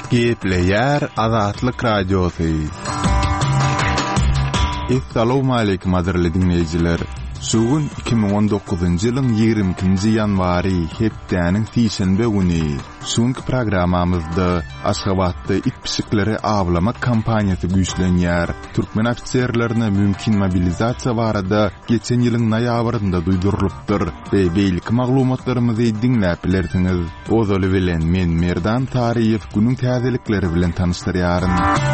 Gepleyer Azatlyk Radiosu. Assalamu alaykum azarly dinleyijiler. Sugun 2019-njy ýylyň 20-nji ýanwary hepdeniň sişenbe güni. Şonky programamyzda Aşgabatda itpişikleri awlama kampaniýasy güýçlenýär. Türkmen ofitserlerine mümkin mobilizasiýa barada geçen ýylyň noýabrynda duýdurylypdyr we beýlik maglumatlarymyzy dinläp bilersiňiz. Ozaly bilen men Merdan Tariýew günüň täzelikleri bilen tanışdyrýaryn.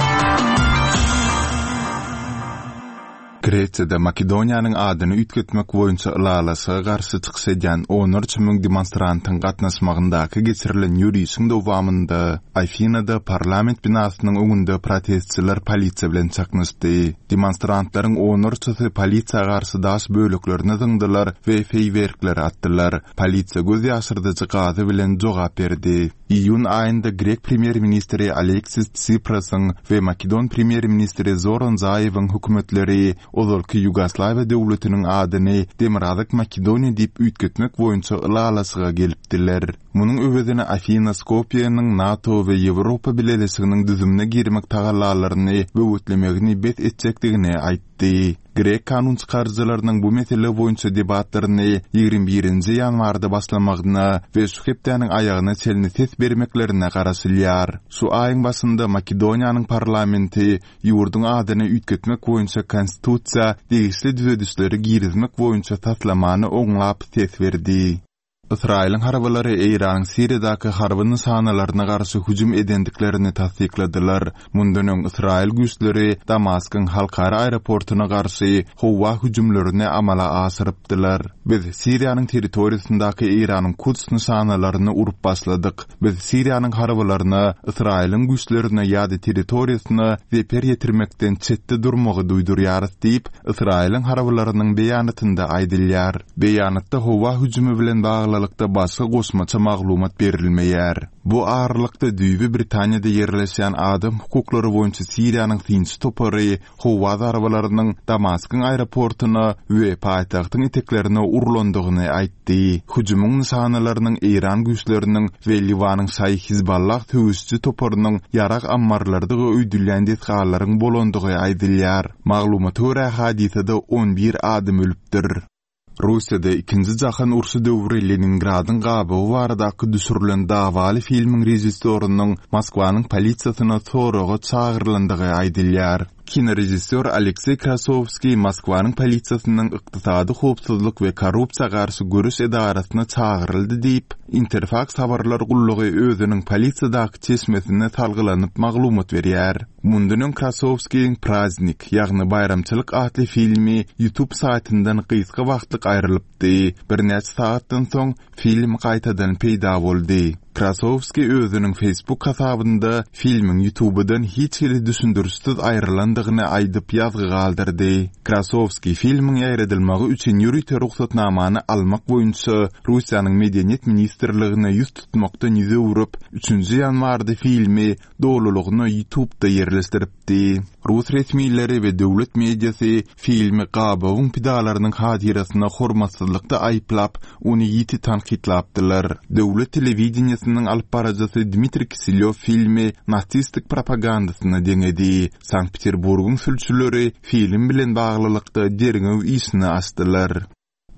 Gretsiýada Makedoniýanyň adyny ütgetmek boýunça ılalasy garşy çykyş edýän 13.000 demonstrantyň gatnaşmagyndaky geçirilen ýürüýüşiň dowamında Afinada parlament binasynyň öňünde protestçiler polisiýa bilen çaknaşdy. Demonstrantlaryň 13-çysy polisiýa garşy daş böleklerine zyňdylar we feýwerkler atdylar. Polisiýa göz ýaşyrdyjy gazy bilen jogap berdi. İyun aýynda Grek premier ministri Aleksis Tsiprasyň we Makedon premier ministri Zoran Zaewyň hökümetleri ozalky Yugoslawiýa döwletiniň adyny Demirazak Makedoniýa diýip ütgetmek boýunça ılalasıga gelipdiler. Munyň öwedine Afina Skopje'niň NATO we Ýewropa Birleşiginiň düzümine girmek tagallalaryny böwetlemegini bet etjekdigini aýtdy. Grek kanun çykarjylarynyň bu mesele boýunça debatlaryny 21-nji ýanwarda başlamagyna we şu hepdeniň aýagyna çelini ses bermeklerine garaşylýar. Şu aýyň başynda Makedoniýanyň parlamenti ýurdun adyny ütgetmek boýunça konstitusiýa degişli düzedişleri girizmek boýunça taslamany oňlap ses berdi. İsrail'in harabalary Iranyň Siriýadaky harby sanalaryna garşy hüjüm edendiklerini tasdikladylar. Mundan öň Israil güýçleri Damaskyň halkara aeroportuna garşy howa hüjümlerini amala asyrypdylar. Biz Siriýanyň territoriýasyndaky Iranyň Kuds nişanalaryny urup başladyk. Biz Siriýanyň harabalaryna Israil'in güýçlerine ýa-da territoriýasyna zeper ýetirmekden çetde durmagy duýdurýar diýip Israil'in harabalarynyň beýanatynda aýdylýar. Beýanatda howa hüjümi bilen bagly başga goşmaça maglumat berilmeýär. Bu ağırlykda Düýbi Britaniýada ýerleşýän adam hukuklary boýunça Siriýanyň tinç topary howa zarabalarynyň Damaskyň aeroportuna we paýtagtyň eteklerine urulandygyny aýtdy. Hüjümüň nişanalarynyň Iran güýçleriniň we Liwanyň Şaý Hizballah töwüsçi toparynyň ýarak ammarlarda öýdülýän detgallaryň bolandygy aýdylýar. Maglumata görä hadisede 11 adam ölüpdir. Russiýada 2-nji jahan urşy döwri Leningradyň gabagy baradaky düşürilen dawaly filmiň rejissorynyň Moskwanyň polisiýasyna soraga çağırlandygy aýdylýar. Kinorejissor Aleksey Krasovskiy Moskwanyň polisiýasynyň ykdysady howpsuzlyk we korrupsiýa garşy görüş edarasyna çağıryldy diýip Interfax habarlar gullugy özüniň polisiýadaky çeşmesine salgylanyp maglumat berýär. Mundan öň Krasovskiň Praznik ýagny bayramçylyk adly filmi YouTube saýtyndan gysga wagtlyk aýrylypdy. Bir neçe saatdan soň film gaýtadan peýda boldy. Krasovskiy özüniň Facebook hasabynda filmiň YouTube'dan hiç hili düşündürüşsiz aýrylandygyny aýdyp ýazgy galdyrdy. Krasovskiy filmiň ýaýradylmagy üçin ýürüýte ruhsatnamany almak boýunça Russiýanyň Medeniýet ministrligine ýüz tutmakdan ýüze urup 3-nji ýanwarda filmi dolulygyny YouTube'da ýerleşdiripdi. Rus resmiýetleri we döwlet mediasy filmi gabawyň pidalarynyň hadirasyna hormatsyzlykda aýplap, ony ýiti tanqidlapdylar. Döwlet telewizionynyň alyp barajasy Dmitri Kiselov filmi natsistik propagandasyna deňedi. Sankt-Peterburgyň sülçüleri film bilen baglylykda derňew işini açdylar.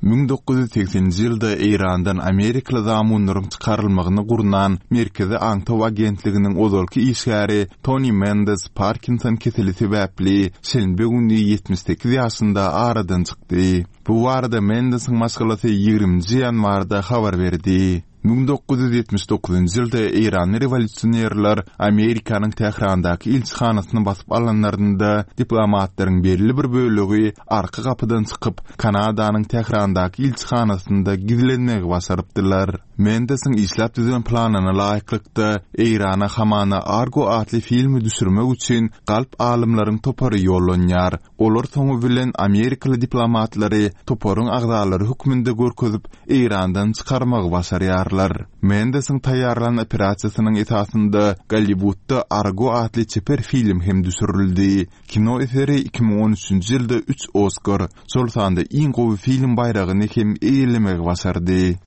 1980-nji ýylda Irandan Amerikalı zamanlaryň çykarylmagyny gurnan Merkezi Aňtaw agentliginiň ozalky işgäri Tony Mendes Parkinson keseli sebäpli şelbe güni 78 ýaşynda aradan çykdy. Bu barada Mendesiň maşgalasy 20-nji ýanwarda habar berdi. 1979-njy ýylda Iran revolýusionerler Amerikanyň Tehrandaky ilçihanasyny basyp alanlarynda diplomatlaryň belli bir bölegi arka kapydan çykyp Kanadanyň Tehrandaky ilçihanasynda gizlenmegi başarypdylar. Mendesiň işläp düzen planyna laýyklykda Irana hamana Argo adly filmi düşürmek üçin galp alymlaryň topary ýollanýar. Olar soňu bilen Amerikaly diplomatlary toparyň agdalary hükmünde görkezip Irandan çykarmagy başarýarlar. Mendesiň taýýarlanan operasiýasynyň esasynda Hollywoodda Argo adly çeper film hem düşürildi. Kino eseri 2013-nji ýylda 3 Oscar, şol sanda iň gowy film bayragyny hem eýlemegi başardy.